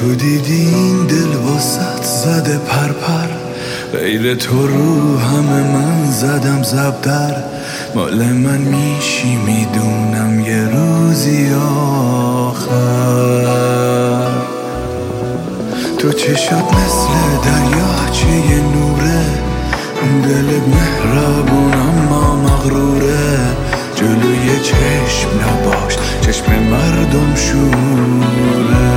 تو دیدی این دل واسط زده پرپر، غیر تو رو همه من زدم زبدر. مال من میشی میدونم یه روزی آخر. تو چشات مثل دریاچه یه نوره، دلت مهربون اما مغروره. جلوی چشم نباش، چشم مردم شوره.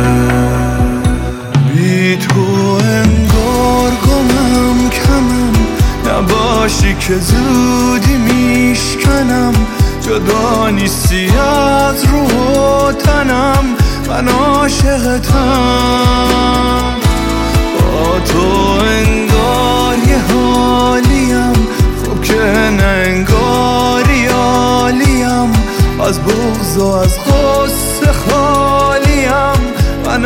بی تو انگار گمم کمم، نباشی که زودی میشکنم. جدا نیستی از روح و تنم، من عاشقتم. با تو انگار یه حالیم، خوب که نه انگاری عالیم. از بغض و از غصه خالیم، من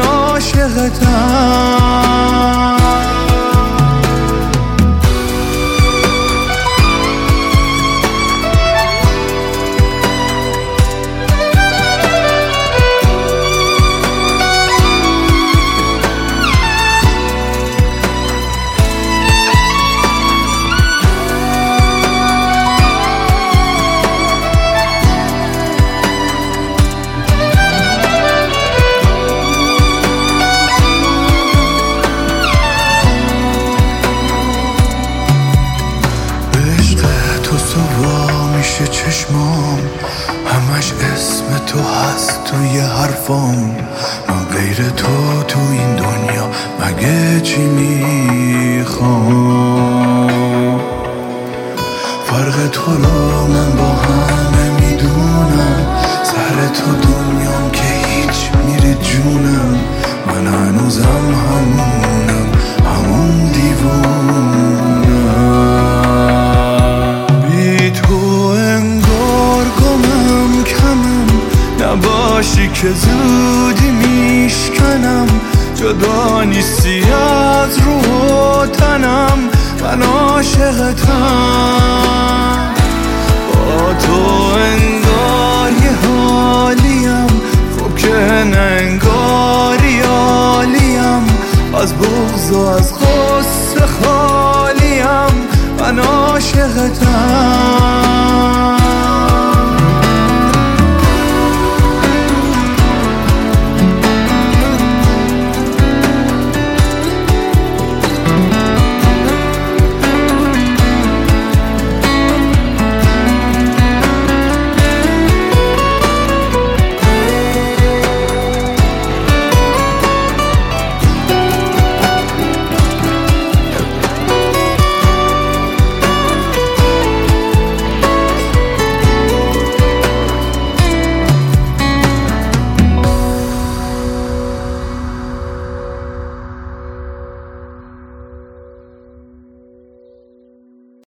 عاشقتم. میشه چشمام همش اسم تو هست توی حرفام. من غیر تو این دنیا مگه چی میخوام؟ فرق تو رو من با همه میدونم، سر تو دنیام که هیچ میره جونم. من هنوزم همونم، همون دیوونم. نباشی که زودی میشکنم. جدا نیستی از روح و تنم، من عاشقتم. با تو انگار یه حالیم، خوب که نه انگار